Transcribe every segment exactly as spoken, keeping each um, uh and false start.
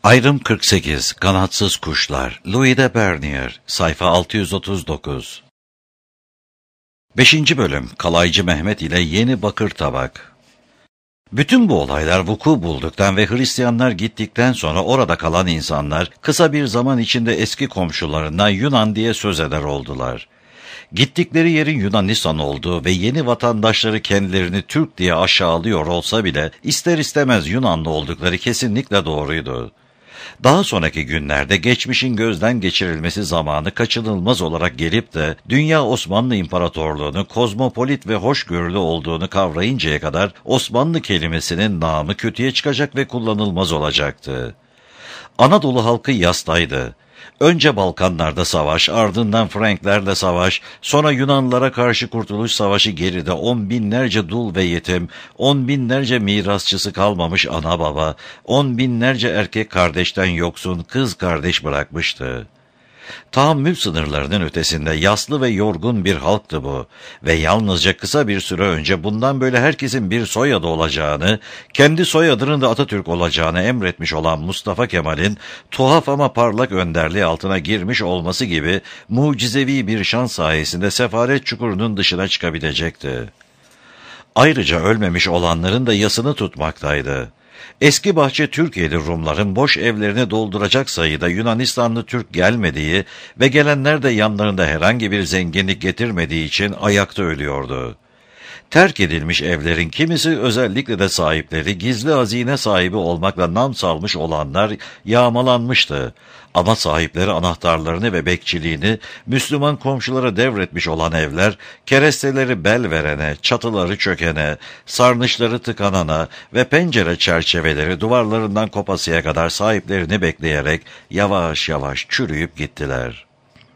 Ayrım kırk sekiz. Kanatsız Kuşlar. Louis de Bernier. Sayfa altı yüz otuz dokuz. beşinci bölüm. Kalaycı Mehmet ile Yeni Bakır Tabak. Bütün bu olaylar vuku bulduktan ve Hristiyanlar gittikten sonra orada kalan insanlar kısa bir zaman içinde eski komşularından Yunan diye söz eder oldular. Gittikleri yerin Yunanistan olduğu ve yeni vatandaşları kendilerini Türk diye aşağılıyor olsa bile ister istemez Yunanlı oldukları kesinlikle doğruydu. Daha sonraki günlerde geçmişin gözden geçirilmesi zamanı kaçınılmaz olarak gelip de dünya Osmanlı İmparatorluğu'nun kozmopolit ve hoşgörülü olduğunu kavrayıncaya kadar Osmanlı kelimesinin namı kötüye çıkacak ve kullanılmaz olacaktı. Anadolu halkı yastaydı. Önce Balkanlarda savaş, ardından Franklerle savaş, sonra Yunanlılara karşı Kurtuluş Savaşı geride on binlerce dul ve yetim, on binlerce mirasçısı kalmamış ana baba, on binlerce erkek kardeşten yoksun kız kardeş bırakmıştı. Tahammül sınırlarının ötesinde yaslı ve yorgun bir halktı bu ve yalnızca kısa bir süre önce bundan böyle herkesin bir soyadı olacağını, kendi soyadının da Atatürk olacağını emretmiş olan Mustafa Kemal'in tuhaf ama parlak önderliği altına girmiş olması gibi mucizevi bir şans sayesinde sefaret çukurunun dışına çıkabilecekti. Ayrıca ölmemiş olanların da yasını tutmaktaydı. Eski bahçe Türkiye'li Rumların boş evlerini dolduracak sayıda Yunanistanlı Türk gelmediği ve gelenler de yanlarında herhangi bir zenginlik getirmediği için ayakta ölüyordu. Terk edilmiş evlerin kimisi, özellikle de sahipleri, gizli hazine sahibi olmakla nam salmış olanlar yağmalanmıştı. Ama sahipleri anahtarlarını ve bekçiliğini Müslüman komşulara devretmiş olan evler, keresteleri bel verene, çatıları çökene, sarnıçları tıkanana ve pencere çerçeveleri duvarlarından kopasıya kadar sahiplerini bekleyerek yavaş yavaş çürüyüp gittiler.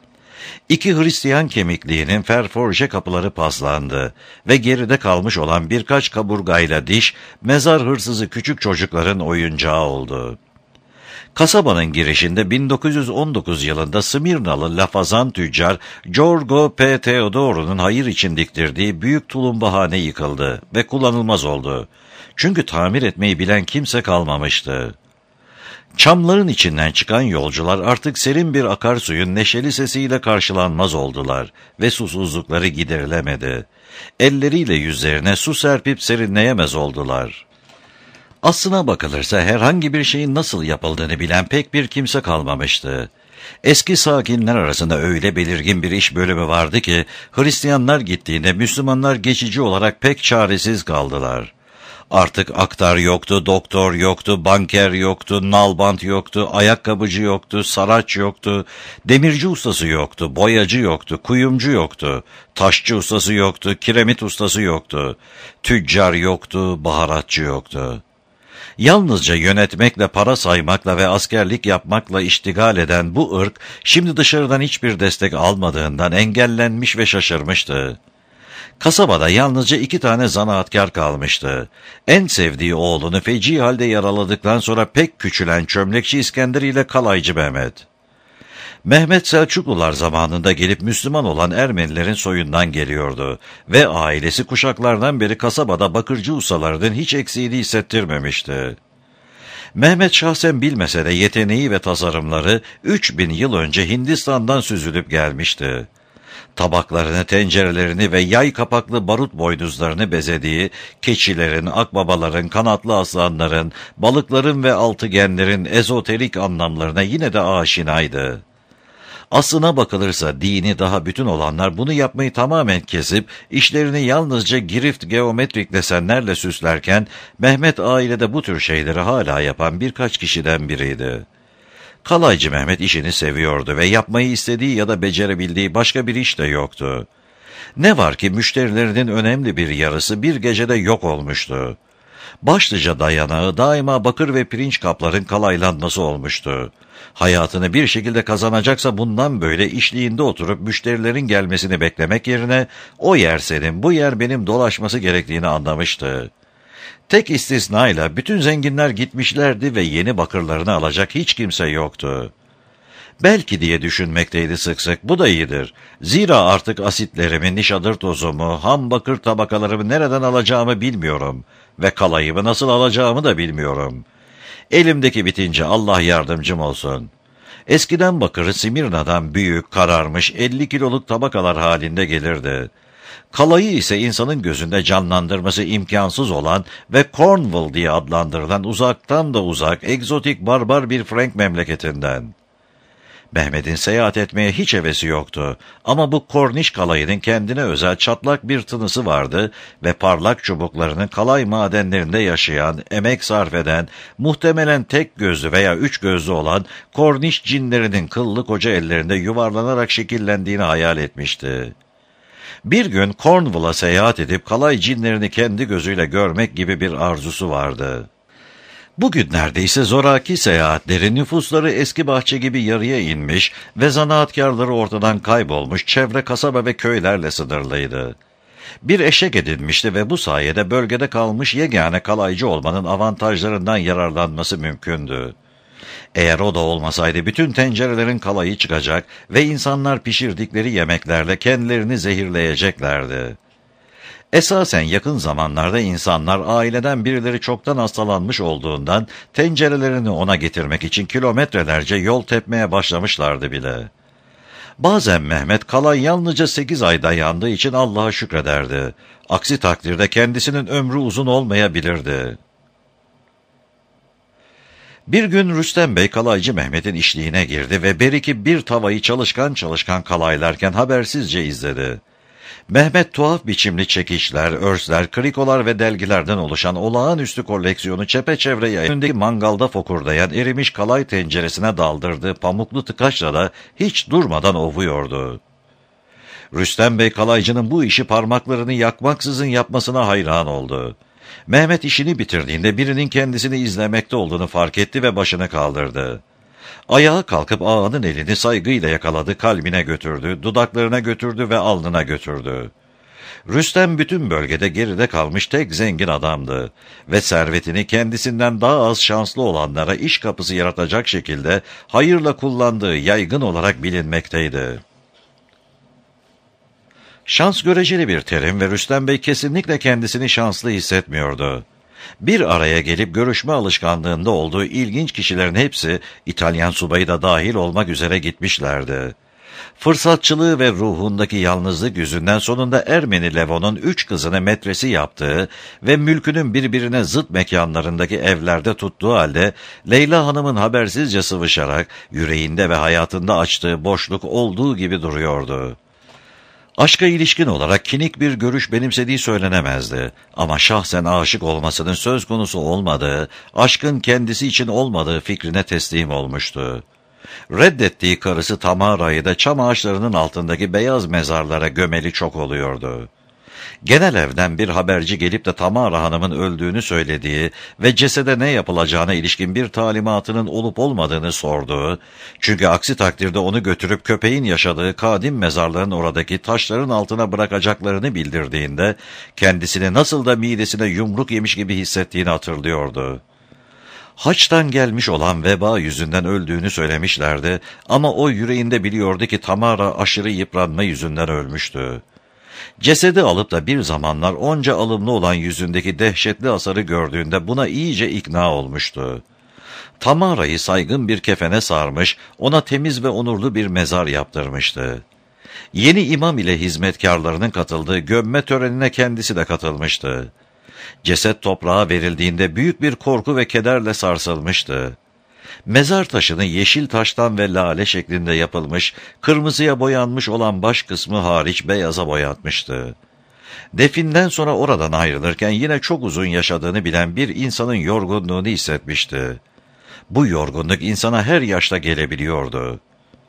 İki Hristiyan kemikliğinin ferforje kapıları paslandı ve geride kalmış olan birkaç kaburgayla diş, mezar hırsızı küçük çocukların oyuncağı oldu. Kasabanın girişinde bin dokuz yüz on dokuz yılında Smyrnalı lafazan tüccar Giorgio P. Theodorou'nun hayır için diktirdiği büyük tulumbahane yıkıldı ve kullanılmaz oldu. Çünkü tamir etmeyi bilen kimse kalmamıştı. Çamların içinden çıkan yolcular artık serin bir akarsuyun neşeli sesiyle karşılanmaz oldular ve susuzlukları giderilemedi. Elleriyle yüzlerine su serpip serinleyemez oldular. Aslına bakılırsa herhangi bir şeyin nasıl yapıldığını bilen pek bir kimse kalmamıştı. Eski sakinler arasında öyle belirgin bir iş bölümü vardı ki Hristiyanlar gittiğinde Müslümanlar geçici olarak pek çaresiz kaldılar. Artık aktar yoktu, doktor yoktu, banker yoktu, nalbant yoktu, ayakkabıcı yoktu, saraç yoktu, demirci ustası yoktu, boyacı yoktu, kuyumcu yoktu, taşçı ustası yoktu, kiremit ustası yoktu, tüccar yoktu, baharatçı yoktu. Yalnızca yönetmekle, para saymakla ve askerlik yapmakla iştigal eden bu ırk, şimdi dışarıdan hiçbir destek almadığından engellenmiş ve şaşırmıştı. Kasabada yalnızca iki tane zanaatkar kalmıştı. En sevdiği oğlunu feci halde yaraladıktan sonra pek küçülen çömlekçi İskender ile Kalaycı Mehmet. Mehmet Selçuklular zamanında gelip Müslüman olan Ermenilerin soyundan geliyordu ve ailesi kuşaklardan beri kasabada bakırcı ustalarının hiç eksiğini hissettirmemişti. Mehmet şahsen bilmese de yeteneği ve tasarımları üç bin yıl önce Hindistan'dan süzülüp gelmişti. Tabaklarını, tencerelerini ve yay kapaklı barut boynuzlarını bezediği keçilerin, akbabaların, kanatlı aslanların, balıkların ve altıgenlerin ezoterik anlamlarına yine de aşinaydı. Aslına bakılırsa dini daha bütün olanlar bunu yapmayı tamamen kesip işlerini yalnızca girift geometrik desenlerle süslerken Mehmet ailede bu tür şeyleri hala yapan birkaç kişiden biriydi. Kalaycı Mehmet işini seviyordu ve yapmayı istediği ya da becerebildiği başka bir iş de yoktu. Ne var ki müşterilerinin önemli bir yarısı bir gecede yok olmuştu. Başlıca dayanağı daima bakır ve pirinç kapların kalaylanması olmuştu. Hayatını bir şekilde kazanacaksa bundan böyle işliğinde oturup müşterilerin gelmesini beklemek yerine o yer senin, bu yer benim dolaşması gerektiğini anlamıştı. Tek istisnayla bütün zenginler gitmişlerdi ve yeni bakırlarını alacak hiç kimse yoktu. Belki diye düşünmekteydi sık sık, bu da iyidir. Zira artık asitlerimi, nişadır tozumu, ham bakır tabakalarımı nereden alacağımı bilmiyorum ve kalayımı nasıl alacağımı da bilmiyorum. Elimdeki bitince Allah yardımcım olsun. Eskiden bakırı Simirna'dan büyük, kararmış elli kiloluk tabakalar halinde gelirdi. Kalayı ise insanın gözünde canlandırması imkansız olan ve Cornwall diye adlandırılan uzaktan da uzak, egzotik, barbar bir Frank memleketinden. Mehmet'in seyahat etmeye hiç hevesi yoktu ama bu Cornish kalayının kendine özel çatlak bir tınısı vardı ve parlak çubuklarının kalay madenlerinde yaşayan, emek sarf eden, muhtemelen tek gözlü veya üç gözlü olan Cornish cinlerinin kıllı koca ellerinde yuvarlanarak şekillendiğini hayal etmişti. Bir gün Cornwall'a seyahat edip kalay cinlerini kendi gözüyle görmek gibi bir arzusu vardı. Bugün neredeyse zoraki seyahatleri, nüfusları eski bahçe gibi yarıya inmiş ve zanaatkarları ortadan kaybolmuş, çevre kasaba ve köylerle sınırlıydı. Bir eşek edinmişti ve bu sayede bölgede kalmış yegane kalaycı olmanın avantajlarından yararlanması mümkündü. Eğer o da olmasaydı bütün tencerelerin kalayı çıkacak ve insanlar pişirdikleri yemeklerle kendilerini zehirleyeceklerdi. Esasen yakın zamanlarda insanlar aileden birileri çoktan hastalanmış olduğundan tencerelerini ona getirmek için kilometrelerce yol tepmeye başlamışlardı bile. Bazen Mehmet kalay yalnızca sekiz ay dayandığı için Allah'a şükrederdi. Aksi takdirde kendisinin ömrü uzun olmayabilirdi. Bir gün Rüstem Bey kalaycı Mehmet'in işliğine girdi ve beriki bir tavayı çalışkan çalışkan kalaylarken habersizce izledi. Mehmet tuhaf biçimli çekiçler, örsler, krikolar ve delgilerden oluşan olağanüstü koleksiyonu çepeçevre yayındaki mangalda fokurdayan erimiş kalay tenceresine daldırdığı pamuklu tıkaçla da hiç durmadan ovuyordu. Rüstem Bey kalaycının bu işi parmaklarını yakmaksızın yapmasına hayran oldu. Mehmet işini bitirdiğinde birinin kendisini izlemekte olduğunu fark etti ve başını kaldırdı. Ayağa kalkıp ağanın elini saygıyla yakaladı, kalbine götürdü, dudaklarına götürdü ve alnına götürdü. Rüstem bütün bölgede geride kalmış tek zengin adamdı ve servetini kendisinden daha az şanslı olanlara iş kapısı yaratacak şekilde hayırla kullandığı yaygın olarak bilinmekteydi. Şans göreceli bir terim ve Rüstem Bey kesinlikle kendisini şanslı hissetmiyordu. Bir araya gelip görüşme alışkanlığında olduğu ilginç kişilerin hepsi İtalyan subayı da dahil olmak üzere gitmişlerdi. Fırsatçılığı ve ruhundaki yalnızlık yüzünden sonunda Ermeni Levon'un üç kızını metresi yaptığı ve mülkünün birbirine zıt mekanlarındaki evlerde tuttuğu halde Leyla Hanım'ın habersizce sıvışarak yüreğinde ve hayatında açtığı boşluk olduğu gibi duruyordu. Aşka ilişkin olarak kinik bir görüş benimsediği söylenemezdi. Ama şahsen aşık olmasının söz konusu olmadığı, aşkın kendisi için olmadığı fikrine teslim olmuştu. Reddettiği karısı Tamara'yı da çam ağaçlarının altındaki beyaz mezarlara gömeli çok oluyordu. Genel evden bir haberci gelip de Tamara Hanım'ın öldüğünü söylediği ve cesede ne yapılacağına ilişkin bir talimatının olup olmadığını sorduğu, çünkü aksi takdirde onu götürüp köpeğin yaşadığı kadim mezarların oradaki taşların altına bırakacaklarını bildirdiğinde, kendisini nasıl da midesine yumruk yemiş gibi hissettiğini hatırlıyordu. Haçtan gelmiş olan veba yüzünden öldüğünü söylemişlerdi ama o yüreğinde biliyordu ki Tamara aşırı yıpranma yüzünden ölmüştü. Cesedi alıp da bir zamanlar onca alımlı olan yüzündeki dehşetli hasarı gördüğünde buna iyice ikna olmuştu. Tamara'yı saygın bir kefene sarmış, ona temiz ve onurlu bir mezar yaptırmıştı. Yeni imam ile hizmetkarlarının katıldığı gömme törenine kendisi de katılmıştı. Ceset toprağa verildiğinde büyük bir korku ve kederle sarsılmıştı. Mezar taşını yeşil taştan ve lale şeklinde yapılmış, kırmızıya boyanmış olan baş kısmı hariç beyaza boyatmıştı. Definden sonra oradan ayrılırken yine çok uzun yaşadığını bilen bir insanın yorgunluğunu hissetmişti. Bu yorgunluk insana her yaşta gelebiliyordu.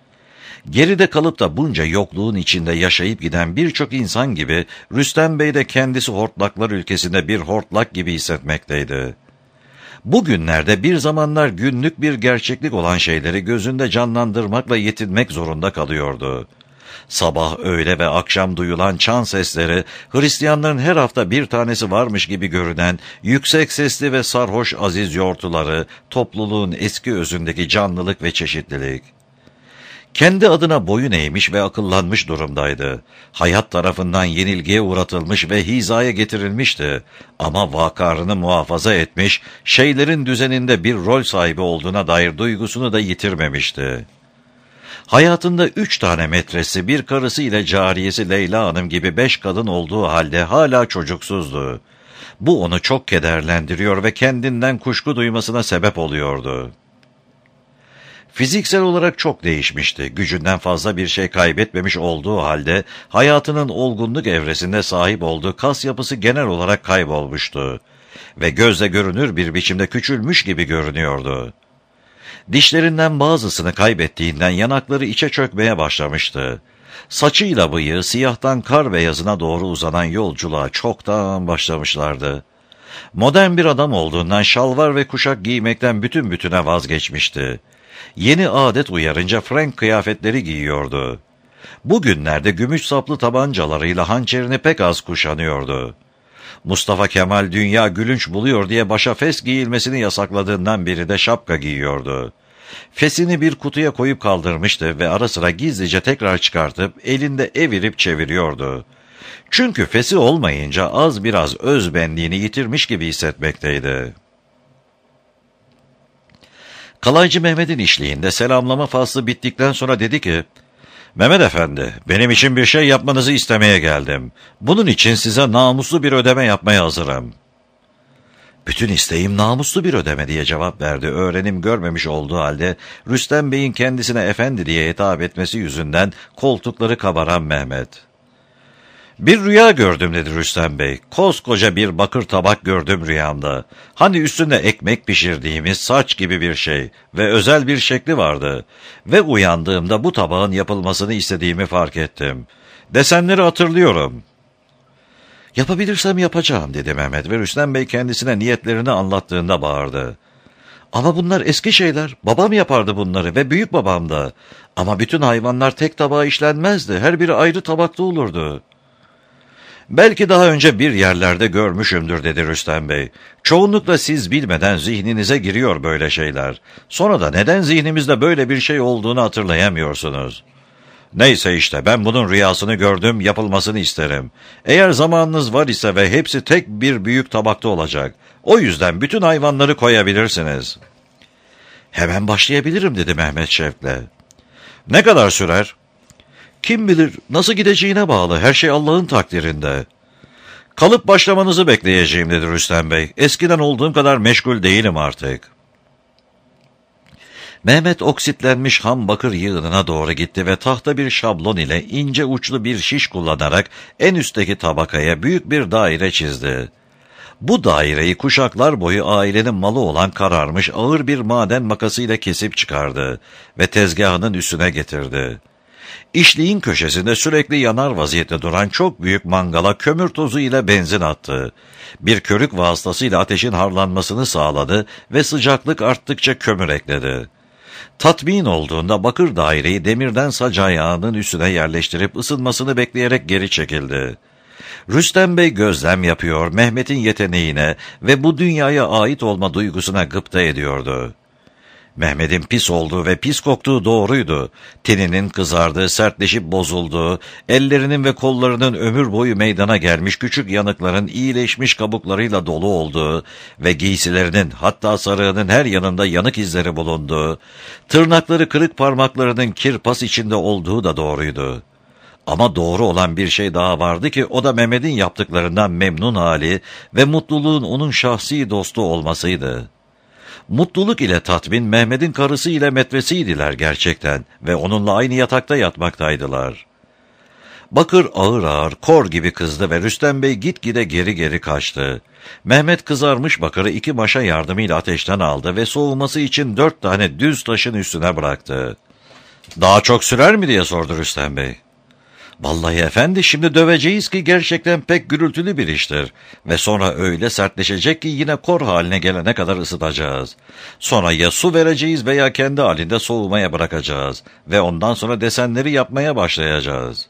Geride kalıp da bunca yokluğun içinde yaşayıp giden birçok insan gibi Rüstem Bey de kendisi hortlaklar ülkesinde bir hortlak gibi hissetmekteydi. Bugünlerde bir zamanlar günlük bir gerçeklik olan şeyleri gözünde canlandırmakla yetinmek zorunda kalıyordu. Sabah, öğle ve akşam duyulan çan sesleri, Hristiyanların her hafta bir tanesi varmış gibi görünen yüksek sesli ve sarhoş aziz yortuları, topluluğun eski özündeki canlılık ve çeşitlilik. Kendi adına boyun eğmiş ve akıllanmış durumdaydı. Hayat tarafından yenilgiye uğratılmış ve hizaya getirilmişti. Ama vakarını muhafaza etmiş, şeylerin düzeninde bir rol sahibi olduğuna dair duygusunu da yitirmemişti. Hayatında üç tane metresi, bir karısı ile cariyesi Leyla Hanım gibi beş kadın olduğu halde hala çocuksuzdu. Bu onu çok kederlendiriyor ve kendinden kuşku duymasına sebep oluyordu. Fiziksel olarak çok değişmişti. Gücünden fazla bir şey kaybetmemiş olduğu halde hayatının olgunluk evresinde sahip olduğu kas yapısı genel olarak kaybolmuştu ve gözle görünür bir biçimde küçülmüş gibi görünüyordu. Dişlerinden bazısını kaybettiğinden yanakları içe çökmeye başlamıştı. Saçıyla bıyığı siyahtan kar beyazına doğru uzanan yolculuğa çoktan başlamışlardı. Modern bir adam olduğundan şalvar ve kuşak giymekten bütün bütüne vazgeçmişti. Yeni adet uyarınca Frank kıyafetleri giyiyordu. Bugünlerde gümüş saplı tabancalarıyla hançerini pek az kuşanıyordu. Mustafa Kemal dünya gülünç buluyor diye başa fes giyilmesini yasakladığından beri de şapka giyiyordu. Fesini bir kutuya koyup kaldırmıştı ve ara sıra gizlice tekrar çıkartıp elinde evirip çeviriyordu. Çünkü fesi olmayınca az biraz özbenliğini yitirmiş gibi hissetmekteydi. Kalaycı Mehmet'in işliğinde selamlama faslı bittikten sonra dedi ki, "Mehmet Efendi, benim için bir şey yapmanızı istemeye geldim. Bunun için size namuslu bir ödeme yapmaya hazırım." "Bütün isteğim namuslu bir ödeme," diye cevap verdi. Öğrenim görmemiş olduğu halde Rüstem Bey'in kendisine efendi diye hitap etmesi yüzünden koltukları kabaran Mehmet. "Bir rüya gördüm," dedi Rüstem Bey. "Koskoca bir bakır tabak gördüm rüyamda. Hani üstünde ekmek pişirdiğimiz saç gibi bir şey ve özel bir şekli vardı. Ve uyandığımda bu tabağın yapılmasını istediğimi fark ettim. Desenleri hatırlıyorum." "Yapabilirsem yapacağım," dedi Mehmet ve Rüstem Bey kendisine niyetlerini anlattığında bağırdı. "Ama bunlar eski şeyler. Babam yapardı bunları ve büyük babam da. Ama bütün hayvanlar tek tabağa işlenmezdi. Her biri ayrı tabakta olurdu." "Belki daha önce bir yerlerde görmüşümdür," dedi Rüstem Bey. "Çoğunlukla siz bilmeden zihninize giriyor böyle şeyler. Sonra da neden zihnimizde böyle bir şey olduğunu hatırlayamıyorsunuz. Neyse işte ben bunun rüyasını gördüm, yapılmasını isterim. Eğer zamanınız var ise ve hepsi tek bir büyük tabakta olacak. O yüzden bütün hayvanları koyabilirsiniz." "Hemen başlayabilirim," dedi Mehmet şevkle. "Ne kadar sürer?" "Kim bilir, nasıl gideceğine bağlı, her şey Allah'ın takdirinde." "Kalıp başlamanızı bekleyeceğim," dedi Rüstem Bey. "Eskiden olduğum kadar meşgul değilim artık." Mehmet oksitlenmiş ham bakır yığınına doğru gitti ve tahta bir şablon ile ince uçlu bir şiş kullanarak en üstteki tabakaya büyük bir daire çizdi. Bu daireyi kuşaklar boyu ailenin malı olan kararmış ağır bir maden makasıyla kesip çıkardı ve tezgahının üstüne getirdi. İşliğin köşesinde sürekli yanar vaziyette duran çok büyük mangala kömür tozu ile benzin attı. Bir körük vasıtasıyla ateşin harlanmasını sağladı ve sıcaklık arttıkça kömür ekledi. Tatmin olduğunda bakır daireyi demirden sac ayağının üstüne yerleştirip ısınmasını bekleyerek geri çekildi. Rüstem Bey gözlem yapıyor, Mehmet'in yeteneğine ve bu dünyaya ait olma duygusuna gıpta ediyordu. Mehmet'in pis olduğu ve pis koktuğu doğruydu. Teninin kızardığı, sertleşip bozulduğu, ellerinin ve kollarının ömür boyu meydana gelmiş küçük yanıkların iyileşmiş kabuklarıyla dolu olduğu ve giysilerinin hatta sarığının her yanında yanık izleri bulunduğu, tırnakları kırık parmaklarının kirpas içinde olduğu da doğruydu. Ama doğru olan bir şey daha vardı ki o da Mehmet'in yaptıklarından memnun hali ve mutluluğun onun şahsi dostu olmasıydı. Mutluluk ile tatmin Mehmet'in karısı ile metresiydiler gerçekten ve onunla aynı yatakta yatmaktaydılar. Bakır ağır ağır kor gibi kızdı ve Rüstem Bey gitgide geri geri kaçtı. Mehmet kızarmış bakırı iki maşa yardımıyla ateşten aldı ve soğuması için dört tane düz taşın üstüne bıraktı. "Daha çok sürer mi?" diye sordu Rüstem Bey. "Vallahi efendi, şimdi döveceğiz ki gerçekten pek gürültülü bir iştir ve sonra öyle sertleşecek ki yine kor haline gelene kadar ısıtacağız. Sonra ya su vereceğiz veya kendi halinde soğumaya bırakacağız ve ondan sonra desenleri yapmaya başlayacağız."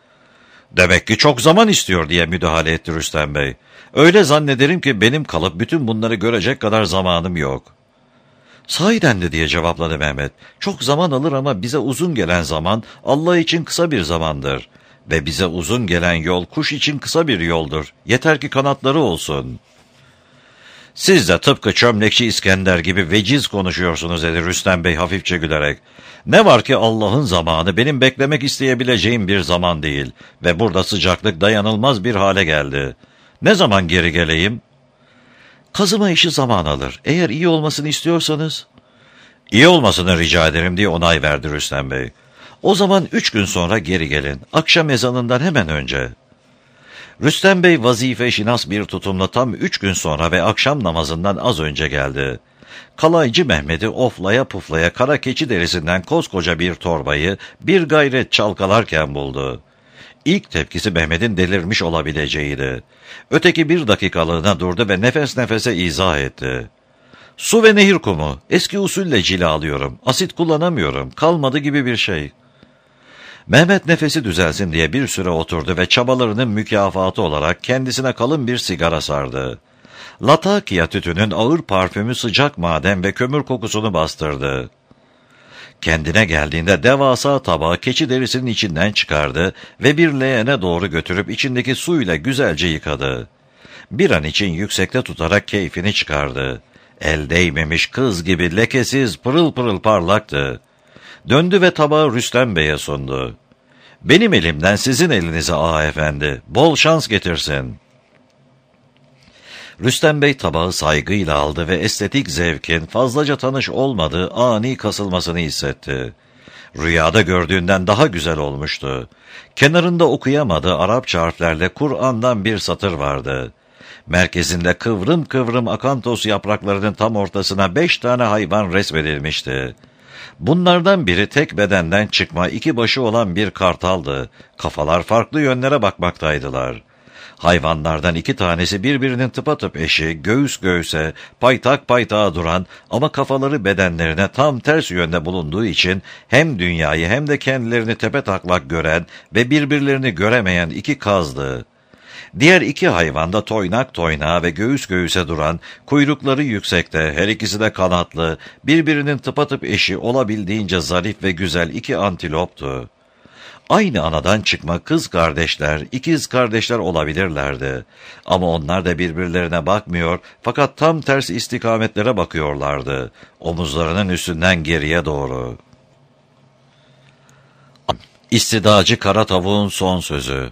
"Demek ki çok zaman istiyor," diye müdahale etti Rüstem Bey. "Öyle zannederim ki benim kalıp bütün bunları görecek kadar zamanım yok." Sahiden de diye cevapladı Mehmet. Çok zaman alır ama bize uzun gelen zaman Allah için kısa bir zamandır. Ve bize uzun gelen yol kuş için kısa bir yoldur. Yeter ki kanatları olsun. Siz de tıpkı çömlekçi İskender gibi veciz konuşuyorsunuz dedi Rüstem Bey hafifçe gülerek. Ne var ki Allah'ın zamanı benim beklemek isteyebileceğim bir zaman değil. Ve burada sıcaklık dayanılmaz bir hale geldi. Ne zaman geri geleyim? Kazıma işi zaman alır. Eğer iyi olmasını istiyorsanız... İyi olmasını rica ederim diye onay verdi Rüstem Bey. O zaman üç gün sonra geri gelin. Akşam ezanından hemen önce. Rüstem Bey vazife şinas bir tutumla tam üç gün sonra ve akşam namazından az önce geldi. Kalaycı Mehmet'i oflaya puflaya kara keçi derisinden koskoca bir torbayı bir gayret çalkalarken buldu. İlk tepkisi Mehmet'in delirmiş olabileceğiydi. Öteki bir dakikalığına durdu ve nefes nefese izah etti. Su ve nehir kumu, eski usulle cilalıyorum, asit kullanamıyorum, kalmadı gibi bir şey. Mehmet nefesi düzelsin diye bir süre oturdu ve çabalarının mükafatı olarak kendisine kalın bir sigara sardı. Latakia tütünün ağır parfümü sıcak maden ve kömür kokusunu bastırdı. Kendine geldiğinde devasa tabağı keçi derisinin içinden çıkardı ve bir leğene doğru götürüp içindeki suyla güzelce yıkadı. Bir an için yüksekte tutarak keyfini çıkardı. El değmemiş kız gibi lekesiz pırıl pırıl parlaktı. Döndü ve tabağı Rüstem Bey'e sundu. Benim elimden sizin elinize ağa efendi, bol şans getirsin. Rüstem Bey tabağı saygıyla aldı ve estetik zevkin fazlaca tanış olmadığı ani kasılmasını hissetti. Rüyada gördüğünden daha güzel olmuştu. Kenarında okuyamadığı Arapça harflerle Kur'an'dan bir satır vardı. Merkezinde kıvrım kıvrım akantos yapraklarının tam ortasına beş tane hayvan resmedilmişti. Bunlardan biri tek bedenden çıkma iki başı olan bir kartaldı. Kafalar farklı yönlere bakmaktaydılar. Hayvanlardan iki tanesi birbirinin tıpatıp eşi, göğüs göğüse, paytak paytağa duran ama kafaları bedenlerine tam ters yönde bulunduğu için hem dünyayı hem de kendilerini tepetaklak gören ve birbirlerini göremeyen iki kazdı. Diğer iki hayvan da toynak toynağa ve göğüs göğüse duran, kuyrukları yüksekte, her ikisi de kanatlı, birbirinin tıpatıp eşi olabildiğince zarif ve güzel iki antiloptu. Aynı anadan çıkma kız kardeşler, ikiz kardeşler olabilirlerdi. Ama onlar da birbirlerine bakmıyor, fakat tam tersi istikametlere bakıyorlardı. Omuzlarının üstünden geriye doğru. İstidacı kara tavuğun son sözü.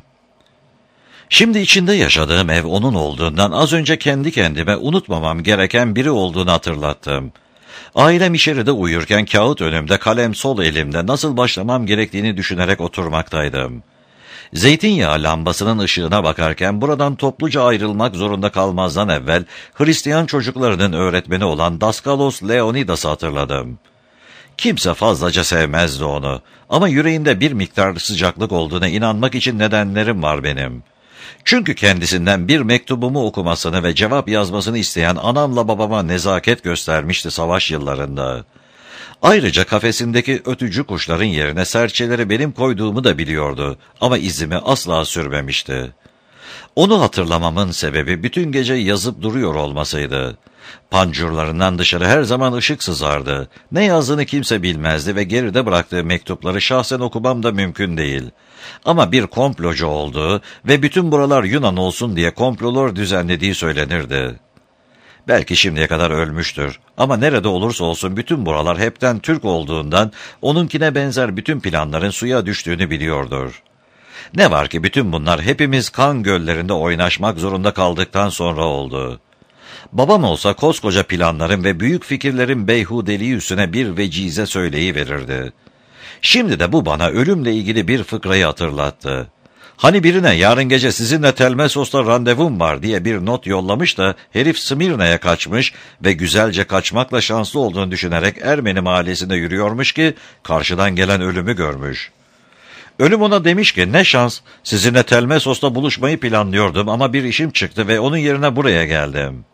Şimdi içinde yaşadığım ev onun olduğundan az önce kendi kendime unutmamam gereken biri olduğunu hatırlattım. Ailem içeride uyurken kağıt önümde, kalem sol elimde nasıl başlamam gerektiğini düşünerek oturmaktaydım. Zeytinyağı lambasının ışığına bakarken buradan topluca ayrılmak zorunda kalmazdan evvel Hristiyan çocuklarının öğretmeni olan Daskalos Leonidas'ı hatırladım. Kimse fazlaca sevmezdi onu ama yüreğimde bir miktar sıcaklık olduğuna inanmak için nedenlerim var benim. Çünkü kendisinden bir mektubumu okumasını ve cevap yazmasını isteyen anamla babama nezaket göstermişti savaş yıllarında. Ayrıca kafesindeki ötücü kuşların yerine serçeleri benim koyduğumu da biliyordu ama izimi asla sürmemişti. Onu hatırlamamın sebebi bütün gece yazıp duruyor olmasıydı. Pancurlarından dışarı her zaman ışık sızardı. Ne yazdığını kimse bilmezdi ve geride bıraktığı mektupları şahsen okumam da mümkün değil. Ama bir komplocu olduğu ve bütün buralar Yunan olsun diye komplolar düzenlediği söylenirdi. Belki şimdiye kadar ölmüştür ama nerede olursa olsun bütün buralar hepten Türk olduğundan onunkine benzer bütün planların suya düştüğünü biliyordur. Ne var ki bütün bunlar hepimiz kan göllerinde oynaşmak zorunda kaldıktan sonra oldu. Babam olsa koskoca planların ve büyük fikirlerin beyhudeliği üstüne bir vecize söyleyiverirdi. Şimdi de bu bana ölümle ilgili bir fıkrayı hatırlattı. Hani birine yarın gece sizinle Telmesos'ta randevum var diye bir not yollamış da herif Smirna'ya kaçmış ve güzelce kaçmakla şanslı olduğunu düşünerek Ermeni mahallesinde yürüyormuş ki karşıdan gelen ölümü görmüş. Ölüm ona demiş ki ne şans, sizinle Telmesos'ta buluşmayı planlıyordum ama bir işim çıktı ve onun yerine buraya geldim.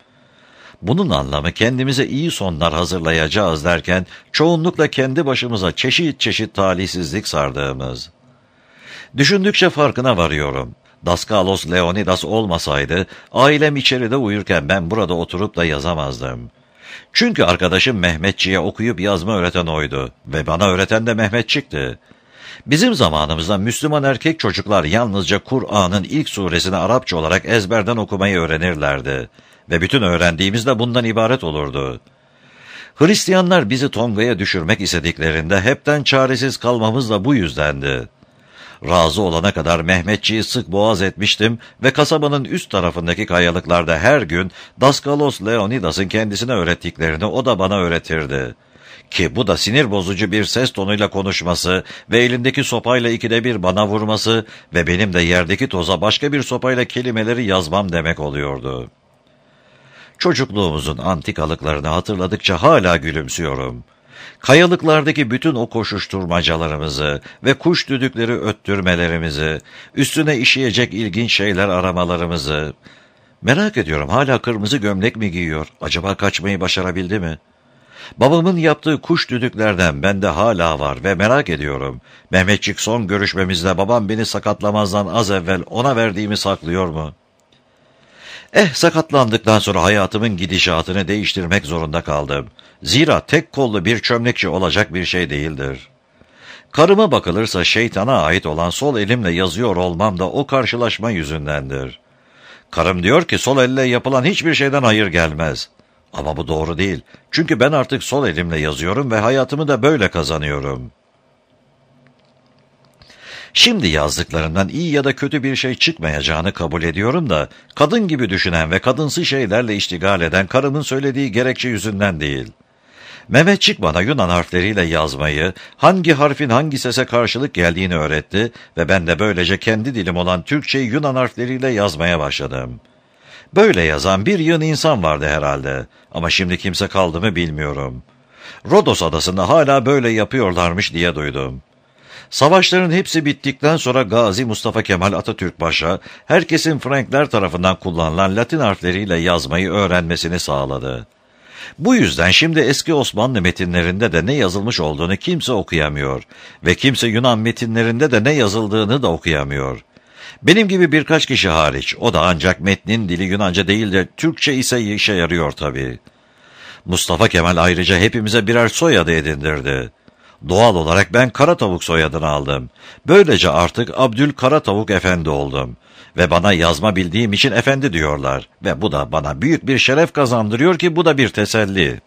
Bunun anlamı kendimize iyi sonlar hazırlayacağız derken çoğunlukla kendi başımıza çeşit çeşit talihsizlik sardığımız. Düşündükçe farkına varıyorum. Daskalos Leonidas olmasaydı ailem içeride uyurken ben burada oturup da yazamazdım. Çünkü arkadaşım Mehmetçiğe okuyup yazma öğreten oydu ve bana öğreten de Mehmetçik'ti. Bizim zamanımızda Müslüman erkek çocuklar yalnızca Kur'an'ın ilk suresini Arapça olarak ezberden okumayı öğrenirlerdi ve bütün öğrendiğimiz de bundan ibaret olurdu. Hristiyanlar bizi Tonga'ya düşürmek istediklerinde hepten çaresiz kalmamız da bu yüzdendi. Razı olana kadar Mehmetçiği sık boğaz etmiştim ve kasabanın üst tarafındaki kayalıklarda her gün Daskalos Leonidas'ın kendisine öğrettiklerini o da bana öğretirdi. Ki bu da sinir bozucu bir ses tonuyla konuşması ve elindeki sopayla ikide bir bana vurması ve benim de yerdeki toza başka bir sopayla kelimeleri yazmam demek oluyordu. Çocukluğumuzun antikalıklarını hatırladıkça hala gülümsüyorum. Kayalıklardaki bütün o koşuşturmacalarımızı ve kuş düdükleri öttürmelerimizi, üstüne işeyecek ilginç şeyler aramalarımızı... Merak ediyorum, hala kırmızı gömlek mi giyiyor? Acaba kaçmayı başarabildi mi? Babamın yaptığı kuş düdüklerden bende hala var ve merak ediyorum. Mehmetçik son görüşmemizde babam beni sakatlamazdan az evvel ona verdiğimi saklıyor mu? Eh, sakatlandıktan sonra hayatımın gidişatını değiştirmek zorunda kaldım. Zira tek kollu bir çömlekçi olacak bir şey değildir. Karıma bakılırsa şeytana ait olan sol elimle yazıyor olmam da o karşılaşma yüzündendir. Karım diyor ki sol elle yapılan hiçbir şeyden hayır gelmez. Ama bu doğru değil. Çünkü ben artık sol elimle yazıyorum ve hayatımı da böyle kazanıyorum. Şimdi yazdıklarından iyi ya da kötü bir şey çıkmayacağını kabul ediyorum da, kadın gibi düşünen ve kadınsı şeylerle iştigal eden karımın söylediği gerekçe yüzünden değil. Mehmetçik bana Yunan harfleriyle yazmayı, hangi harfin hangi sese karşılık geldiğini öğretti ve ben de böylece kendi dilim olan Türkçeyi Yunan harfleriyle yazmaya başladım. Böyle yazan bir yığın insan vardı herhalde ama şimdi kimse kaldı mı bilmiyorum. Rodos adasında hala böyle yapıyorlarmış diye duydum. Savaşların hepsi bittikten sonra Gazi Mustafa Kemal Atatürk Paşa, herkesin Frankler tarafından kullanılan Latin harfleriyle yazmayı öğrenmesini sağladı. Bu yüzden şimdi eski Osmanlı metinlerinde de ne yazılmış olduğunu kimse okuyamıyor ve kimse Yunan metinlerinde de ne yazıldığını da okuyamıyor. Benim gibi birkaç kişi hariç, o da ancak metnin dili Yunanca değil de Türkçe ise işe yarıyor tabii. Mustafa Kemal ayrıca hepimize birer soyadı edindirdi. Doğal olarak ben Karatavuk soyadını aldım. Böylece artık Abdül Karatavuk Efendi oldum. Ve bana yazma bildiğim için efendi diyorlar. Ve bu da bana büyük bir şeref kazandırıyor ki bu da bir teselli.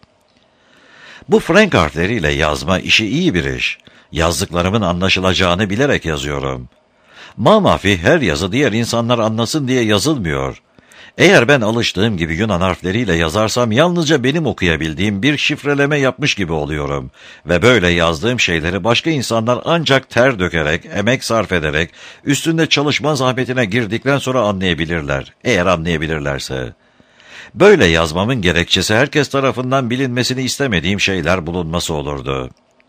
Bu Frank harfleriyle yazma işi iyi bir iş. Yazdıklarımın anlaşılacağını bilerek yazıyorum. Mamafi her yazı diğer insanlar anlasın diye yazılmıyor. Eğer ben alıştığım gibi Yunan harfleriyle yazarsam yalnızca benim okuyabildiğim bir şifreleme yapmış gibi oluyorum. Ve böyle yazdığım şeyleri başka insanlar ancak ter dökerek, emek sarf ederek, üstünde çalışma zahmetine girdikten sonra anlayabilirler. Eğer anlayabilirlerse. Böyle yazmamın gerekçesi herkes tarafından bilinmesini istemediğim şeyler bulunması olurdu.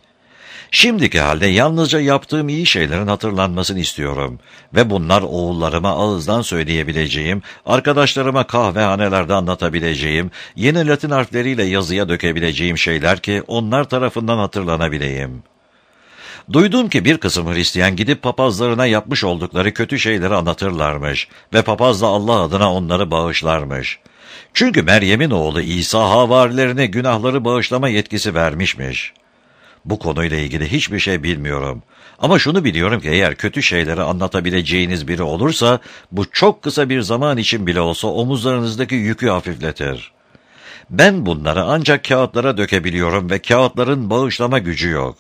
Şimdiki halde yalnızca yaptığım iyi şeylerin hatırlanmasını istiyorum ve bunlar oğullarıma ağızdan söyleyebileceğim, arkadaşlarıma kahvehanelerde anlatabileceğim, yeni Latin harfleriyle yazıya dökebileceğim şeyler ki onlar tarafından hatırlanabileyim. Duydum ki bir kısım Hristiyan gidip papazlarına yapmış oldukları kötü şeyleri anlatırlarmış ve papaz da Allah adına onları bağışlarmış. Çünkü Meryem'in oğlu İsa havarilerine günahları bağışlama yetkisi vermişmiş. Bu konuyla ilgili hiçbir şey bilmiyorum. Ama şunu biliyorum ki eğer kötü şeyleri anlatabileceğiniz biri olursa, bu çok kısa bir zaman için bile olsa omuzlarınızdaki yükü hafifletir. Ben bunları ancak kağıtlara dökebiliyorum ve kağıtların bağışlama gücü yok.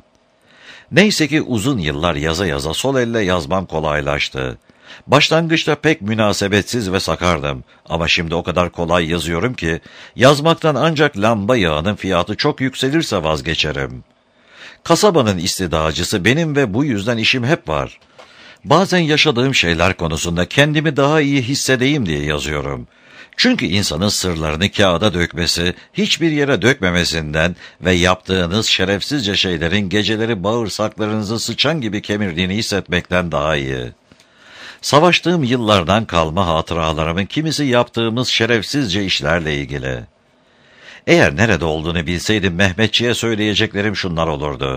Neyse ki uzun yıllar yaza yaza sol elle yazmam kolaylaştı. Başlangıçta pek münasebetsiz ve sakardım ama şimdi o kadar kolay yazıyorum ki yazmaktan ancak lamba yağının fiyatı çok yükselirse vazgeçerim. Kasabanın istidacısı benim ve bu yüzden işim hep var. Bazen yaşadığım şeyler konusunda kendimi daha iyi hissedeyim diye yazıyorum. Çünkü insanın sırlarını kağıda dökmesi, hiçbir yere dökmemesinden ve yaptığınız şerefsizce şeylerin geceleri bağırsaklarınızı sıçan gibi kemirdiğini hissetmekten daha iyi. Savaştığım yıllardan kalma hatıralarımın kimisi yaptığımız şerefsizce işlerle ilgili. Eğer nerede olduğunu bilseydim Mehmetçiğe söyleyeceklerim şunlar olurdu.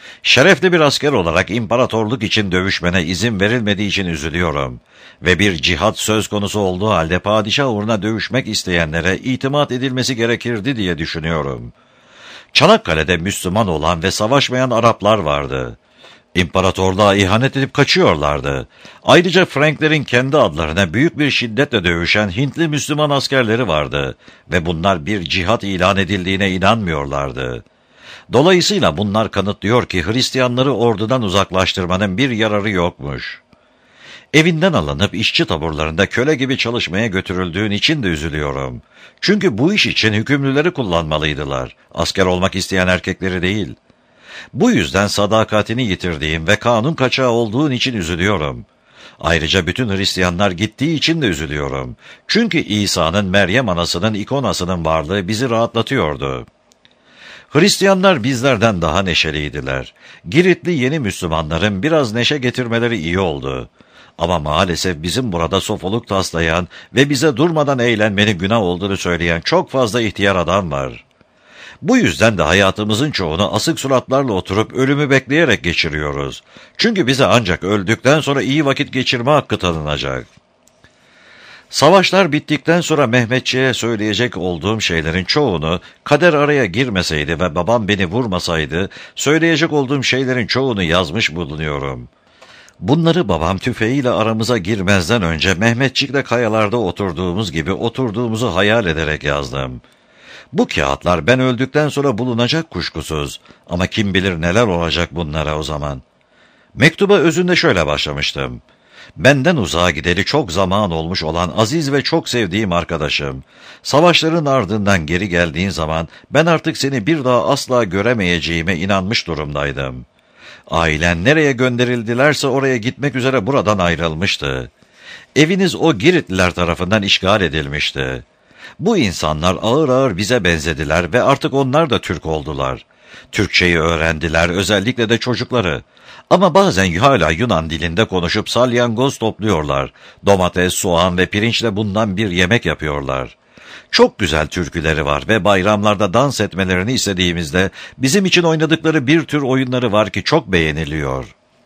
Şerefli bir asker olarak imparatorluk için dövüşmene izin verilmediği için üzülüyorum. Ve bir cihat söz konusu olduğu halde padişah uğruna dövüşmek isteyenlere itimat edilmesi gerekirdi diye düşünüyorum. Çanakkale'de Müslüman olan ve savaşmayan Araplar vardı. İmparatorluğa ihanet edip kaçıyorlardı. Ayrıca Franklerin kendi adlarına büyük bir şiddetle dövüşen Hintli Müslüman askerleri vardı ve bunlar bir cihat ilan edildiğine inanmıyorlardı. Dolayısıyla bunlar kanıtlıyor ki Hristiyanları ordudan uzaklaştırmanın bir yararı yokmuş. Evinden alınıp işçi taburlarında köle gibi çalışmaya götürüldüğün için de üzülüyorum. Çünkü bu iş için hükümlüleri kullanmalıydılar, asker olmak isteyen erkekleri değil. Bu yüzden sadakatini yitirdiğim ve kanun kaçağı olduğun için üzülüyorum. Ayrıca bütün Hristiyanlar gittiği için de üzülüyorum. Çünkü İsa'nın Meryem anasının ikonasının varlığı bizi rahatlatıyordu. Hristiyanlar bizlerden daha neşeliydiler. Giritli yeni Müslümanların biraz neşe getirmeleri iyi oldu. Ama maalesef bizim burada sofoluk taslayan ve bize durmadan eğlenmenin günah olduğunu söyleyen çok fazla ihtiyar adam var. Bu yüzden de hayatımızın çoğunu asık suratlarla oturup ölümü bekleyerek geçiriyoruz. Çünkü bize ancak öldükten sonra iyi vakit geçirme hakkı tanınacak. Savaşlar bittikten sonra Mehmetçiğe söyleyecek olduğum şeylerin çoğunu kader araya girmeseydi ve babam beni vurmasaydı, söyleyecek olduğum şeylerin çoğunu yazmış bulunuyorum. Bunları babam tüfeğiyle aramıza girmezden önce Mehmetçik'le kayalarda oturduğumuz gibi oturduğumuzu hayal ederek yazdım. Bu kağıtlar ben öldükten sonra bulunacak kuşkusuz ama kim bilir neler olacak bunlara o zaman. Mektuba özünde şöyle başlamıştım. Benden uzağa gideli çok zaman olmuş olan aziz ve çok sevdiğim arkadaşım, savaşların ardından geri geldiğin zaman ben artık seni bir daha asla göremeyeceğime inanmış durumdaydım. Ailen nereye gönderildilerse oraya gitmek üzere buradan ayrılmıştı. Eviniz o Giritliler tarafından işgal edilmişti. Bu insanlar ağır ağır bize benzediler ve artık onlar da Türk oldular. Türkçeyi öğrendiler, özellikle de çocukları. Ama bazen hala Yunan dilinde konuşup salyangoz topluyorlar. Domates, soğan ve pirinçle bundan bir yemek yapıyorlar. Çok güzel türküleri var ve bayramlarda dans etmelerini istediğimizde bizim için oynadıkları bir tür oyunları var ki çok beğeniliyor.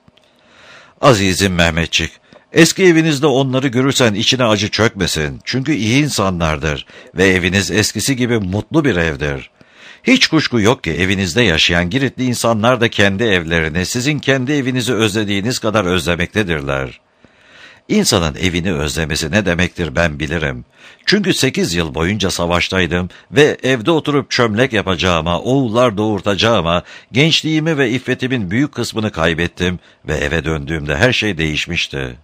Azizim Mehmetçik, eski evinizde onları görürsen içine acı çökmesin. Çünkü iyi insanlardır ve eviniz eskisi gibi mutlu bir evdir. Hiç kuşku yok ki evinizde yaşayan Giritli insanlar da kendi evlerini sizin kendi evinizi özlediğiniz kadar özlemektedirler. İnsanın evini özlemesi ne demektir ben bilirim. Çünkü sekiz yıl boyunca savaştaydım ve evde oturup çömlek yapacağıma, oğullar doğurtacağıma, gençliğimi ve iffetimin büyük kısmını kaybettim ve eve döndüğümde her şey değişmişti.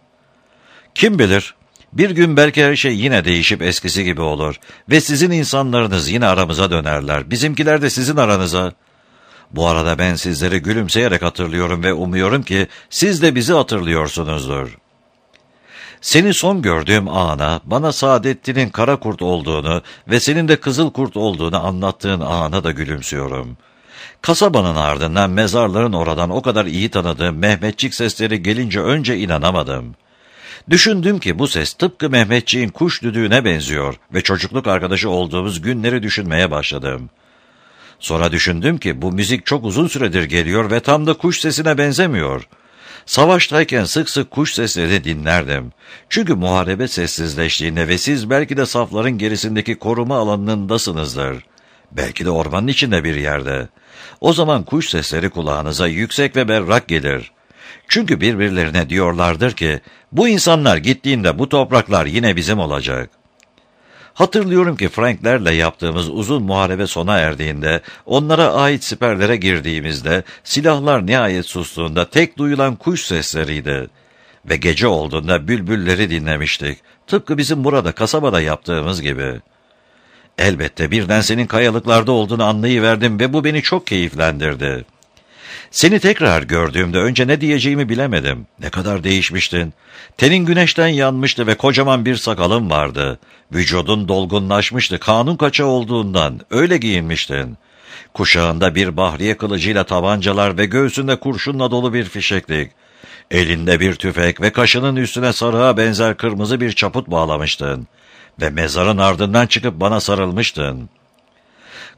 Kim bilir, bir gün belki her şey yine değişip eskisi gibi olur ve sizin insanlarınız yine aramıza dönerler, bizimkiler de sizin aranıza. Bu arada ben sizleri gülümseyerek hatırlıyorum ve umuyorum ki siz de bizi hatırlıyorsunuzdur. Seni son gördüğüm ana, bana Saadettin'in kara kurt olduğunu ve senin de kızıl kurt olduğunu anlattığın ana da gülümsüyorum. Kasabanın ardından mezarların oradan o kadar iyi tanıdığım Mehmetçik sesleri gelince önce inanamadım. Düşündüm ki bu ses tıpkı Mehmetçik'in kuş düdüğüne benziyor ve çocukluk arkadaşı olduğumuz günleri düşünmeye başladım. Sonra düşündüm ki bu müzik çok uzun süredir geliyor ve tam da kuş sesine benzemiyor. Savaştayken sık sık kuş sesleri dinlerdim. Çünkü muharebe sessizleştiğinde ve siz belki de safların gerisindeki koruma alanındasınızdır. Belki de ormanın içinde bir yerde. O zaman kuş sesleri kulağınıza yüksek ve berrak gelir. Çünkü birbirlerine diyorlardır ki, bu insanlar gittiğinde bu topraklar yine bizim olacak. Hatırlıyorum ki Franklerle yaptığımız uzun muharebe sona erdiğinde, onlara ait siperlere girdiğimizde, silahlar nihayet sustuğunda tek duyulan kuş sesleriydi. Ve gece olduğunda bülbülleri dinlemiştik. Tıpkı bizim burada kasabada yaptığımız gibi. Elbette birden senin kayalıklarda olduğunu anlayıverdim ve bu beni çok keyiflendirdi. Seni tekrar gördüğümde önce ne diyeceğimi bilemedim. Ne kadar değişmiştin. Tenin güneşten yanmıştı ve kocaman bir sakalın vardı. Vücudun dolgunlaşmıştı kanun kaçağı olduğundan. Öyle giyinmiştin. Kuşağında bir bahriye kılıcıyla tabancalar ve göğsünde kurşunla dolu bir fişeklik. Elinde bir tüfek ve kaşının üstüne sarığa benzer kırmızı bir çaput bağlamıştın. Ve mezarın ardından çıkıp bana sarılmıştın.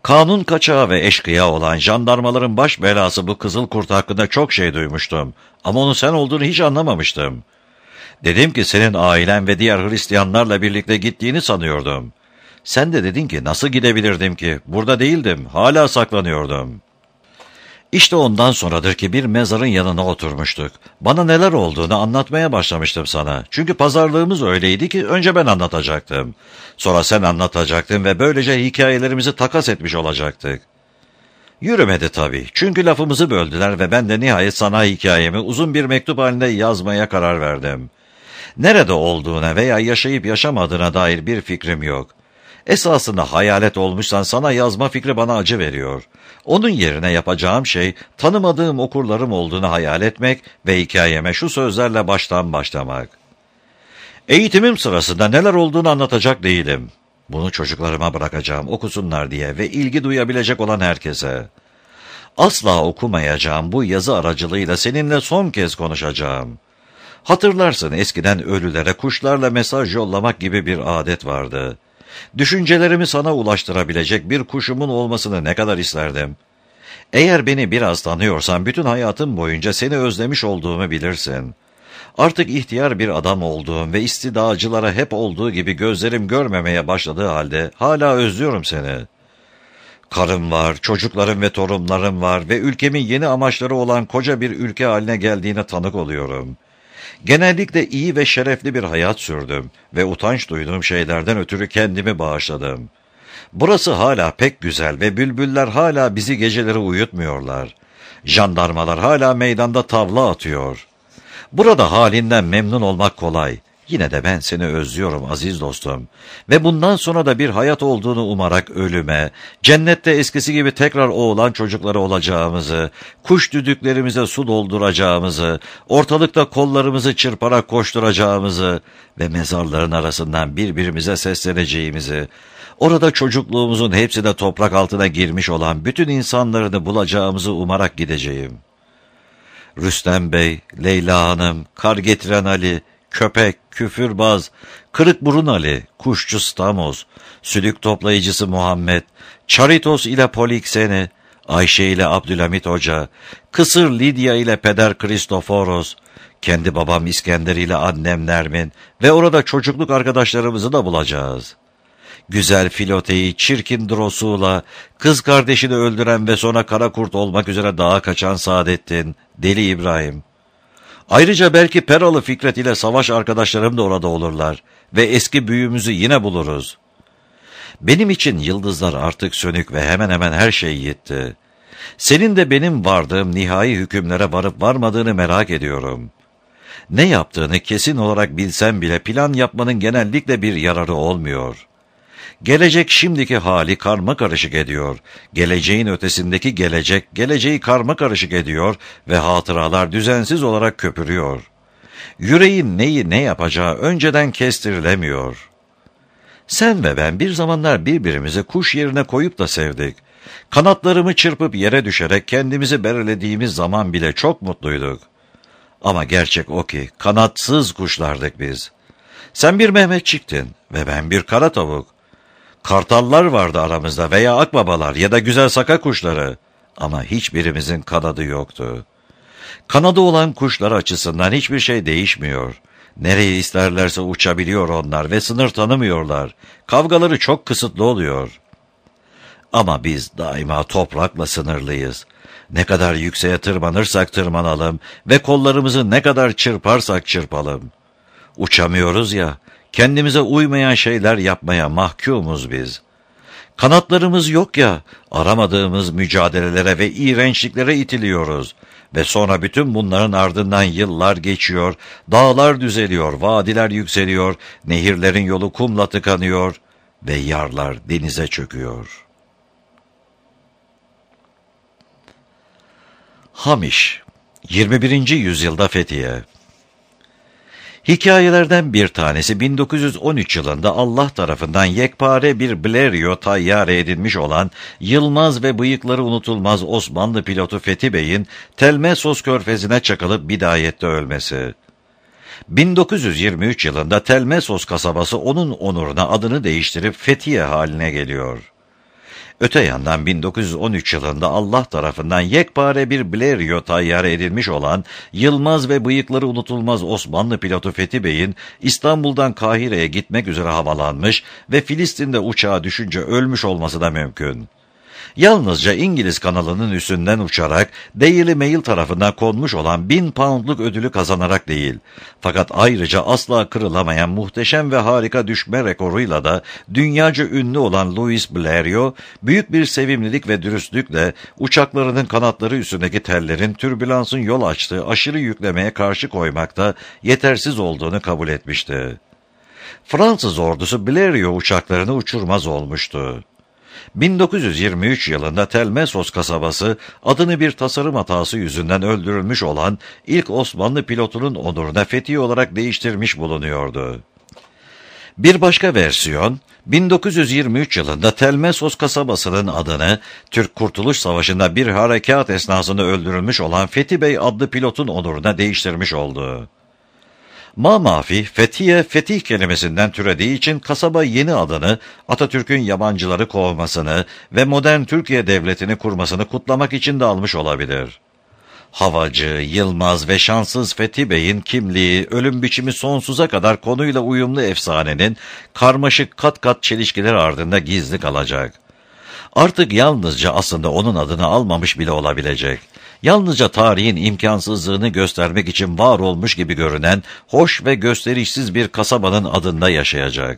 Kanun kaçağı ve eşkıya olan jandarmaların baş belası bu kızıl kurt hakkında çok şey duymuştum. Ama onun sen olduğunu hiç anlamamıştım. Dedim ki senin ailen ve diğer Hristiyanlarla birlikte gittiğini sanıyordum. Sen de dedin ki nasıl gidebilirdim ki? Burada değildim, hala saklanıyordum. İşte ondan sonradır ki bir mezarın yanına oturmuştuk. Bana neler olduğunu anlatmaya başlamıştım sana. Çünkü pazarlığımız öyleydi ki önce ben anlatacaktım. Sonra sen anlatacaktın ve böylece hikayelerimizi takas etmiş olacaktık. Yürümedi tabii. Çünkü lafımızı böldüler ve ben de nihayet sana hikayemi uzun bir mektup halinde yazmaya karar verdim. Nerede olduğuna veya yaşayıp yaşamadığına dair bir fikrim yok. Esasında hayalet olmuşsan sana yazma fikri bana acı veriyor. Onun yerine yapacağım şey tanımadığım okurlarım olduğunu hayal etmek ve hikayeme şu sözlerle baştan başlamak. Eğitimim sırasında neler olduğunu anlatacak değilim. Bunu çocuklarıma bırakacağım okusunlar diye ve ilgi duyabilecek olan herkese. Asla okumayacağım bu yazı aracılığıyla seninle son kez konuşacağım. Hatırlarsın eskiden ölülere kuşlarla mesaj yollamak gibi bir adet vardı. Düşüncelerimi sana ulaştırabilecek bir kuşumun olmasını ne kadar isterdim. Eğer beni biraz tanıyorsan bütün hayatım boyunca seni özlemiş olduğumu bilirsin. Artık ihtiyar bir adam olduğum ve istidacılara hep olduğu gibi gözlerim görmemeye başladığı halde hala özlüyorum seni. Karım var, çocuklarım ve torunlarım var ve ülkemin yeni amaçları olan koca bir ülke haline geldiğine tanık oluyorum. Genellikle iyi ve şerefli bir hayat sürdüm ve utanç duyduğum şeylerden ötürü kendimi bağışladım. Burası hala pek güzel ve bülbüller hala bizi geceleri uyutmuyorlar. Jandarmalar hala meydanda tavla atıyor. Burada halinden memnun olmak kolay. Yine de ben seni özlüyorum aziz dostum. Ve bundan sonra da bir hayat olduğunu umarak ölüme, cennette eskisi gibi tekrar oğlan çocukları olacağımızı, kuş düdüklerimize su dolduracağımızı, ortalıkta kollarımızı çırparak koşturacağımızı ve mezarların arasından birbirimize sesleneceğimizi, orada çocukluğumuzun hepsi de toprak altına girmiş olan bütün insanlarını bulacağımızı umarak gideceğim. Rüstem Bey, Leyla Hanım, kar getiren Ali, köpek, küfürbaz, kırık burun Ali, kuşçu Stamos, sülük toplayıcısı Muhammed, Çaritos ile Polikseni, Ayşe ile Abdülhamit Hoca, Kısır Lidya ile Peder Kristoforos, kendi babam İskender ile annem Nermin ve orada çocukluk arkadaşlarımızı da bulacağız. Güzel Filote'yi, çirkin Drosu'la, kız kardeşini öldüren ve sonra kara kurt olmak üzere dağa kaçan Saadettin, Deli İbrahim. Ayrıca belki Peralı Fikret ile savaş arkadaşlarım da orada olurlar ve eski büyüğümüzü yine buluruz. Benim için yıldızlar artık sönük ve hemen hemen her şey yitti. Senin de benim vardığım nihai hükümlere varıp varmadığını merak ediyorum. Ne yaptığını kesin olarak bilsem bile plan yapmanın genellikle bir yararı olmuyor. Gelecek şimdiki hali karma karışık ediyor. Geleceğin ötesindeki gelecek, geleceği karma karışık ediyor ve hatıralar düzensiz olarak köpürüyor. Yüreğin neyi ne yapacağı önceden kestirilemiyor. Sen ve ben bir zamanlar birbirimizi kuş yerine koyup da sevdik. Kanatlarımı çırpıp yere düşerek kendimizi berelediğimiz zaman bile çok mutluyduk. Ama gerçek o ki kanatsız kuşlardık biz. Sen bir Mehmetçiktin ve ben bir kara tavuk. Kartallar vardı aramızda veya akbabalar ya da güzel saka kuşları ama hiçbirimizin kanadı yoktu. Kanadı olan kuşlar açısından hiçbir şey değişmiyor. Nereye isterlerse uçabiliyor onlar ve sınır tanımıyorlar. Kavgaları çok kısıtlı oluyor. Ama biz daima toprakla sınırlıyız. Ne kadar yükseğe tırmanırsak tırmanalım ve kollarımızı ne kadar çırparsak çırpalım. Uçamıyoruz ya, kendimize uymayan şeyler yapmaya mahkumuz biz. Kanatlarımız yok ya, aramadığımız mücadelelere ve iğrençliklere itiliyoruz. Ve sonra bütün bunların ardından yıllar geçiyor, dağlar düzeliyor, vadiler yükseliyor, nehirlerin yolu kumla tıkanıyor ve yarlar denize çöküyor. Hamiş, yirmi birinci yüzyılda Fethiye. Hikayelerden bir tanesi bin dokuz yüz on üç yılında Allah tarafından yekpare bir Blériot tayyare edilmiş olan Yılmaz ve bıyıkları unutulmaz Osmanlı pilotu Fethi Bey'in Telmessos körfezine çakılıp bidayette ölmesi. bin dokuz yüz yirmi üç yılında Telmessos kasabası onun onuruna adını değiştirip Fethiye haline geliyor. Öte yandan bin dokuz yüz on üç yılında Allah tarafından yekpare bir Blériot tayyare edilmiş olan Yılmaz ve bıyıkları unutulmaz Osmanlı pilotu Fethi Bey'in İstanbul'dan Kahire'ye gitmek üzere havalanmış ve Filistin'de uçağa düşünce ölmüş olması da mümkün. Yalnızca İngiliz kanalının üstünden uçarak Daily Mail tarafından konmuş olan bin poundluk ödülü kazanarak değil, fakat ayrıca asla kırılamayan muhteşem ve harika düşme rekoruyla da dünyaca ünlü olan Louis Blériot, büyük bir sevimlilik ve dürüstlükle uçaklarının kanatları üstündeki tellerin türbülansın yol açtığı aşırı yüklemeye karşı koymakta yetersiz olduğunu kabul etmişti. Fransız ordusu Blériot uçaklarını uçurmaz olmuştu. bin dokuz yüz yirmi üç yılında Telmessos kasabası adını bir tasarım hatası yüzünden öldürülmüş olan ilk Osmanlı pilotunun onuruna Fethi olarak değiştirmiş bulunuyordu. Bir başka versiyon, bin dokuz yüz yirmi üç yılında Telmessos kasabasının adını Türk Kurtuluş Savaşı'nda bir harekat esnasında öldürülmüş olan Fethi Bey adlı pilotun onuruna değiştirmiş oldu. Mamafi, Fethiye, fetih kelimesinden türediği için kasaba yeni adını Atatürk'ün yabancıları kovmasını ve modern Türkiye Devleti'ni kurmasını kutlamak için de almış olabilir. Havacı, Yılmaz ve şanssız Fethi Bey'in kimliği, ölüm biçimi sonsuza kadar konuyla uyumlu efsanenin karmaşık kat kat çelişkiler ardında gizli kalacak. Artık yalnızca aslında onun adını almamış bile olabilecek. Yalnızca tarihin imkansızlığını göstermek için var olmuş gibi görünen hoş ve gösterişsiz bir kasabanın adında yaşayacak.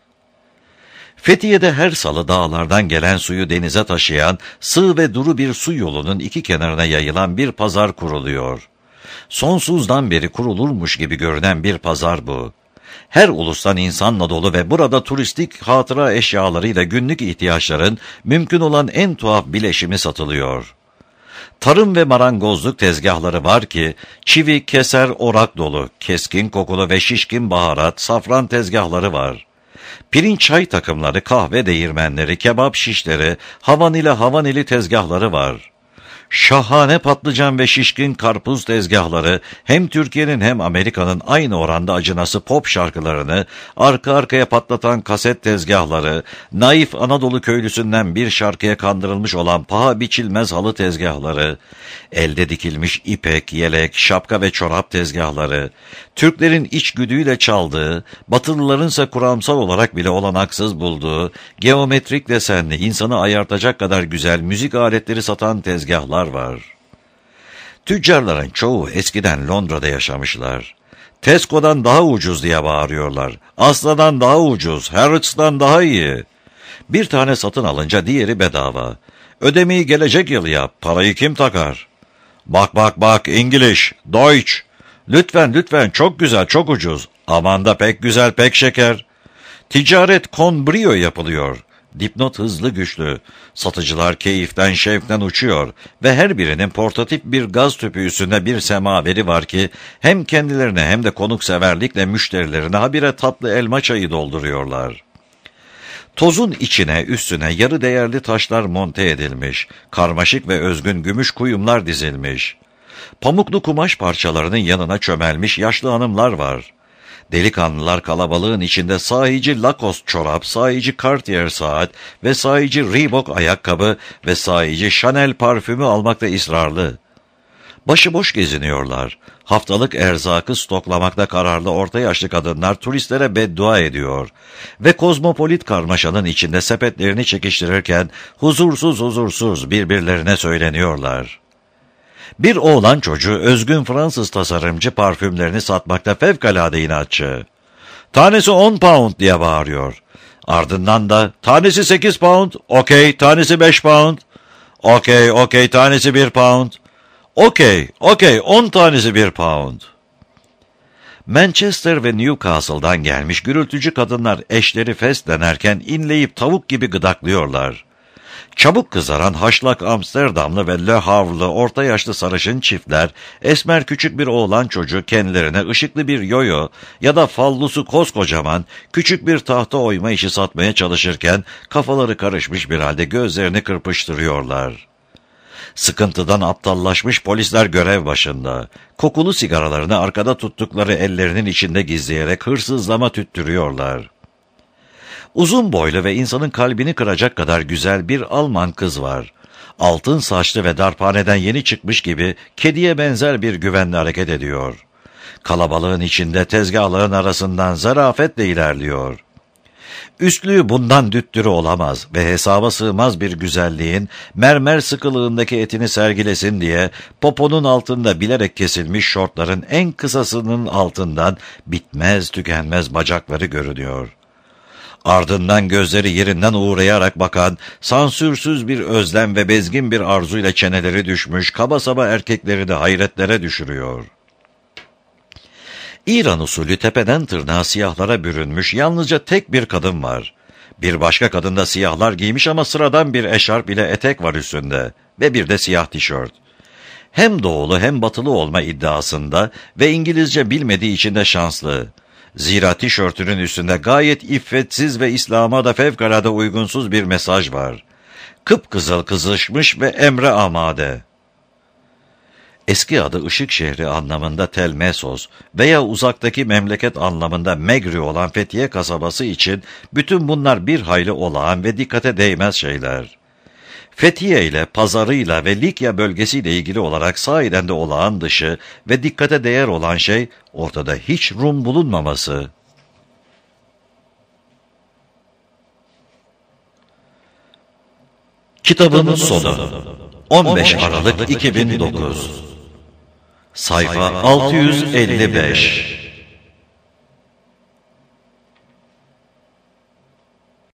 Fethiye'de her salı dağlardan gelen suyu denize taşıyan sığ ve duru bir su yolunun iki kenarına yayılan bir pazar kuruluyor. Sonsuzdan beri kurulurmuş gibi görünen bir pazar bu. Her ulustan insanla dolu ve burada turistik hatıra eşyalarıyla günlük ihtiyaçların mümkün olan en tuhaf bileşimi satılıyor. Tarım ve marangozluk tezgahları var ki, çivi, keser, orak dolu, keskin kokulu ve şişkin baharat, safran tezgahları var. Pirinç çay takımları, kahve değirmenleri, kebap şişleri, havanili havanili tezgahları var. Şahane patlıcan ve şişkin karpuz tezgahları, hem Türkiye'nin hem Amerika'nın aynı oranda acınası pop şarkılarını arka arkaya patlatan kaset tezgahları, naif Anadolu köylüsünden bir şarkıya kandırılmış olan paha biçilmez halı tezgahları, elde dikilmiş ipek, yelek, şapka ve çorap tezgahları, Türklerin içgüdüyle çaldığı, Batılılarınsa kuramsal olarak bile olanaksız bulduğu, geometrik desenli, insanı ayartacak kadar güzel müzik aletleri satan tezgahlar var. Tüccarların çoğu eskiden Londra'da yaşamışlar. Tesco'dan daha ucuz diye bağırıyorlar. Asla'dan daha ucuz, Harrods'tan daha iyi. Bir tane satın alınca diğeri bedava. Ödemeyi gelecek yıl yap, parayı kim takar? Bak bak bak, İngiliz, Deutsch. Lütfen lütfen, çok güzel, çok ucuz. Aman da pek güzel, pek şeker. Ticaret con brio yapılıyor. Dipnot hızlı güçlü. Satıcılar keyiften şevkten uçuyor ve her birinin portatif bir gaz tüpü üstünde bir semaveri var ki hem kendilerine hem de konukseverlikle müşterilerine habire tatlı elma çayı dolduruyorlar. Tozun içine üstüne yarı değerli taşlar monte edilmiş, karmaşık ve özgün gümüş kuyumlar dizilmiş. Pamuklu kumaş parçalarının yanına çömelmiş yaşlı hanımlar var. Delikanlılar kalabalığın içinde sahici Lacoste çorap, sahici Cartier saat ve sahici Reebok ayakkabı ve sahici Chanel parfümü almakta ısrarlı. Başıboş geziniyorlar. Haftalık erzakı stoklamakta kararlı orta yaşlı kadınlar turistlere beddua ediyor ve kozmopolit karmaşanın içinde sepetlerini çekiştirirken huzursuz huzursuz birbirlerine söyleniyorlar. Bir oğlan çocuğu özgün Fransız tasarımcı parfümlerini satmakta fevkalade inatçı. Tanesi on pound diye bağırıyor. Ardından da tanesi sekiz pound, okey, tanesi beş pound, okey, okey, tanesi bir pound, okey, okey, on tanesi bir pound. Manchester ve Newcastle'dan gelmiş gürültücü kadınlar eşleri fes denerken inleyip tavuk gibi gıdaklıyorlar. Çabuk kızaran haşlak Amsterdamlı ve Le Havre'lı orta yaşlı sarışın çiftler, esmer küçük bir oğlan çocuğu kendilerine ışıklı bir yoyo ya da fallusu koskocaman küçük bir tahta oyma işi satmaya çalışırken kafaları karışmış bir halde gözlerini kırpıştırıyorlar. Sıkıntıdan aptallaşmış polisler görev başında. Kokulu sigaralarını arkada tuttukları ellerinin içinde gizleyerek hırsızlama tüttürüyorlar. Uzun boylu ve insanın kalbini kıracak kadar güzel bir Alman kız var. Altın saçlı ve darphaneden yeni çıkmış gibi kediye benzer bir güvenle hareket ediyor. Kalabalığın içinde tezgahların arasından zarafetle ilerliyor. Üstlüğü bundan düttürü olamaz ve hesaba sığmaz bir güzelliğin mermer sıkılığındaki etini sergilesin diye poponun altında bilerek kesilmiş şortların en kısasının altından bitmez tükenmez bacakları görünüyor. Ardından gözleri yerinden uğrayarak bakan, sansürsüz bir özlem ve bezgin bir arzuyla çeneleri düşmüş, kaba saba erkekleri de hayretlere düşürüyor. İran usulü tepeden tırnağa siyahlara bürünmüş yalnızca tek bir kadın var. Bir başka kadın da siyahlar giymiş ama sıradan bir eşarp ile etek var üstünde ve bir de siyah tişört. Hem doğulu hem batılı olma iddiasında ve İngilizce bilmediği için de şanslı. Zira tişörtünün üstünde gayet iffetsiz ve İslam'a da fevkalade uygunsuz bir mesaj var. Kıpkızıl kızışmış ve emre amade. Eski adı Işık Şehri anlamında Tel Mesos veya uzaktaki memleket anlamında Megri olan Fethiye kasabası için bütün bunlar bir hayli olağan ve dikkate değmez şeyler. Fethiye ile pazarıyla ve Likya bölgesiyle ilgili olarak sahiden de olağan dışı ve dikkate değer olan şey ortada hiç Rum bulunmaması. Kitabın sonu on beş Aralık iki bin dokuz Sayfa altı yüz elli beş